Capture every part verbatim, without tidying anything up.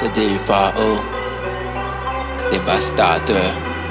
c'est des fao, dévastateur.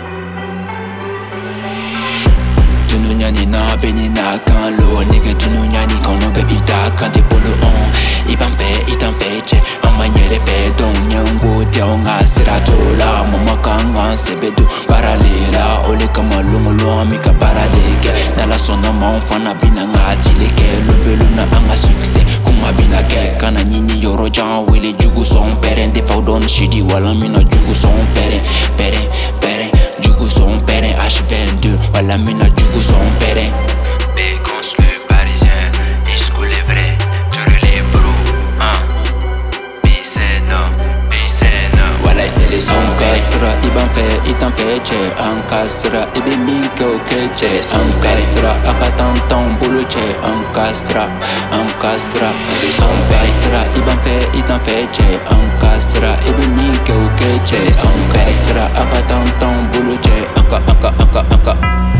Tununyani na benina kan lo nigga tununyani kono be ita kan te polo on iban fe itan fe che amanyere fe don nyango te onga siratola mama kanga sebedu paralela ole kama lungulo amika paradeke na la sona mon fana bina ngati leke lobelu na anga succès kuma bina ke kana nyini yoro jan wele jugu son pere de faudon shidi wala mina jugu son pere pere pere jugu son pere H vingt-deux wala mina jugu son pere. Big construit parisien, school est vrai, tous les bros, hein. Biceno, biceno. Wala c'est les sons kasra iban fe itan fe che an kasra ibe minko ke che an kasra akatantan bulu che an kasra an kasra c'est les sons kasra iban fe itan fe che an kasra ibe minko ke che an kasra akatantan bulu che anka anka anka anka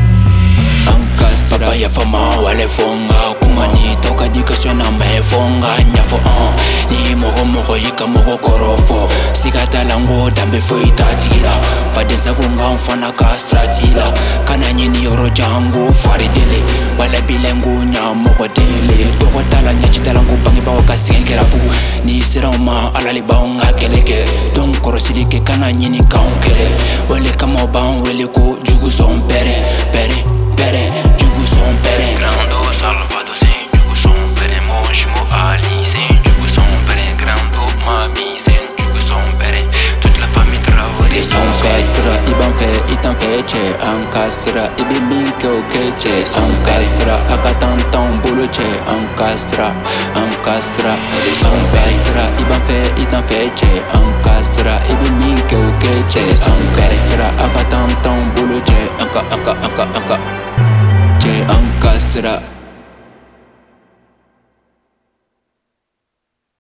Papa ya fama wale fonga kumani toka dikasyon na me fonga nyafo an ni moro moro yika moro korofo sikata lango dambe fo itatila fadesa kunga mfana kastratila kana nyini yoro jango faridele wala bilengu nya moro dele toko tala nyachita lango bangi bawa kasengera fu ni sirama alali baonga keleke don korosilike kana nyini kaunkele wale kama ban wele ko jugu son pere pere pere jugu son pere Grando Salvador c'est jugu son pere mon jumeau Ali c'est jugu son pere Grando Mami c'est jugu son pere toute la famille travaille les son kasra iban fe itan fe che an kasra ibe minko ke che son kasra akatantan bulu che an kasra an kasra les son kasra iban fe itan fe che an kasra ibe minko ke che son kasra akatantan bulu che anka anka anka anka che an kasra